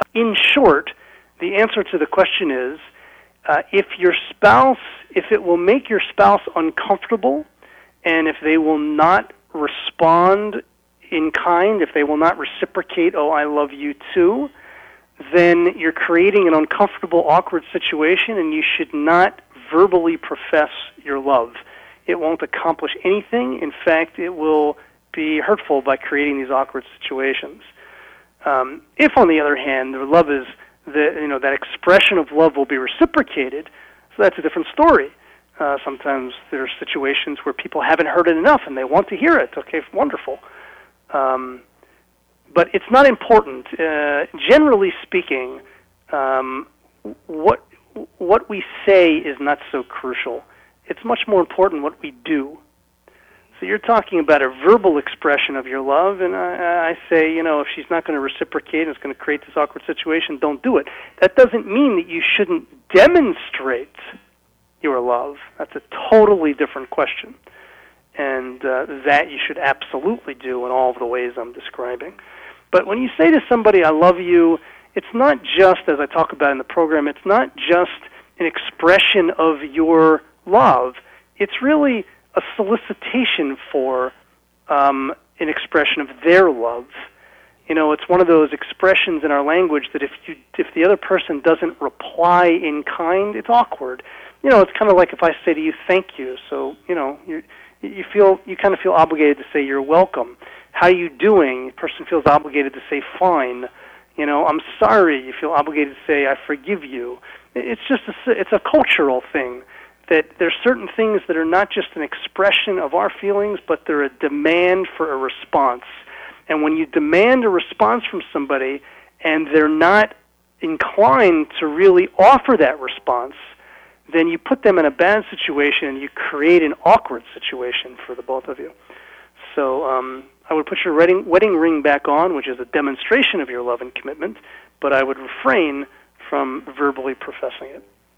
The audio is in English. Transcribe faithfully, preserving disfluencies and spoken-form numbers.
In short, the answer to the question is, uh, if your spouse, if it will make your spouse uncomfortable, and if they will not respond in kind, if they will not reciprocate, oh, I love you too, then you're creating an uncomfortable, awkward situation, and you should not verbally profess your love. It won't accomplish anything. In fact, it will be hurtful by creating these awkward situations. Um, if, on the other hand, the love is the you know that expression of love will be reciprocated, so that's a different story. Uh, sometimes there are situations where people haven't heard it enough and they want to hear it. Okay, wonderful. Um, but it's not important. Uh, generally speaking, um, what what we say is not so crucial. It's much more important what we do. So you're talking about a verbal expression of your love, and I, I say, you know, if she's not going to reciprocate and it's going to create this awkward situation, don't do it. That doesn't mean that you shouldn't demonstrate your love. That's a totally different question. And uh, that you should absolutely do in all of the ways I'm describing. But when you say to somebody, I love you, it's not just, as I talk about in the program, it's not just an expression of your love. It's really a solicitation for um, an expression of their love. You know, it's one of those expressions in our language that if you, if the other person doesn't reply in kind, it's awkward. You know, it's kind of like if I say to you, thank you. So, you know, you you feel you kind of feel obligated to say you're welcome. How you doing? The person feels obligated to say fine. You know, I'm sorry. You feel obligated to say I forgive you. It's just a, it's a cultural thing. That there's certain things that are not just an expression of our feelings, but they're a demand for a response. And when you demand a response from somebody and they're not inclined to really offer that response, then you put them in a bad situation and you create an awkward situation for the both of you. So um, I would put your wedding, wedding ring back on, which is a demonstration of your love and commitment, but I would refrain from verbally professing it.